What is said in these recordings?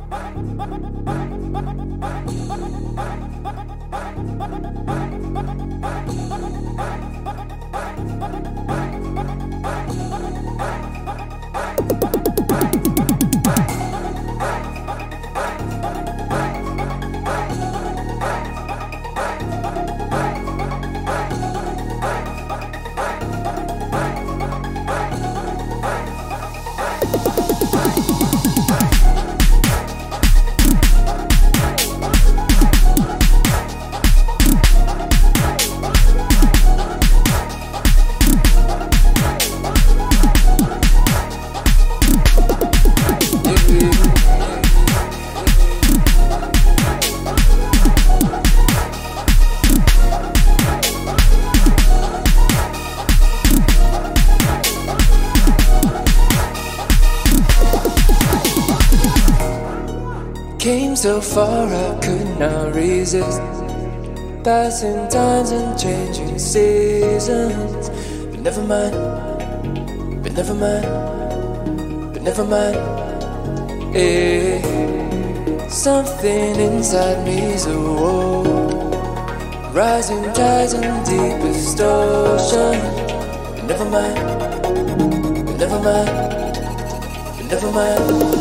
Came so far I could not resist. Passing times and changing seasons. But never mind, but never mind, but never mind. Something inside me's a war. Rising tides and deepest ocean. But never mind, but never mind, but never mind.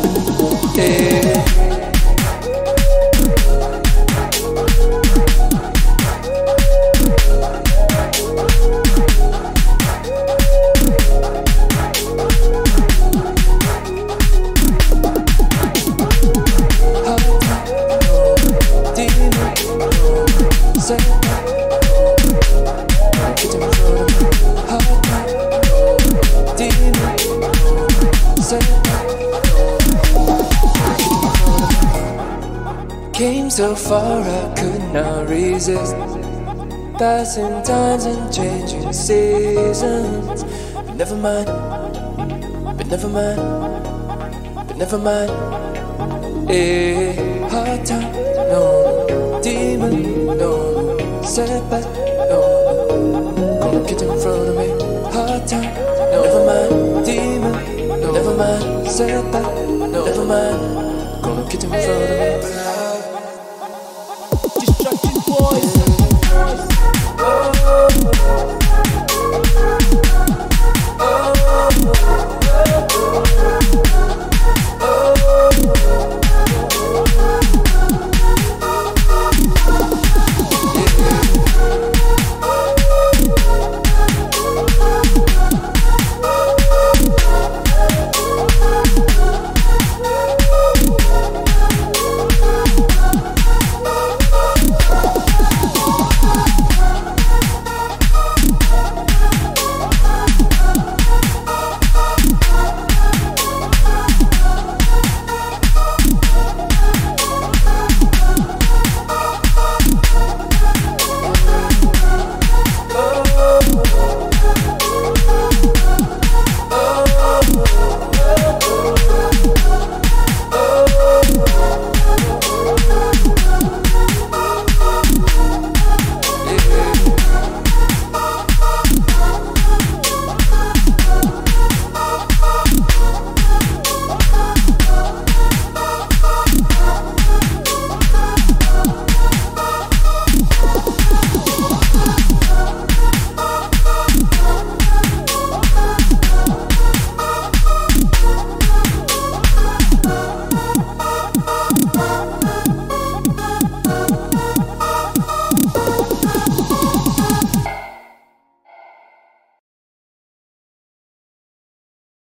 Came so far I could not resist. Passing times and changing seasons. But never mind, but never mind, but never mind. Hard time, no, demon, no, setback, no, gonna get in front of me. Hard time, no, never mind, demon, no, never mind, setback, no, never mind, gonna get in front of me. Destruction boys.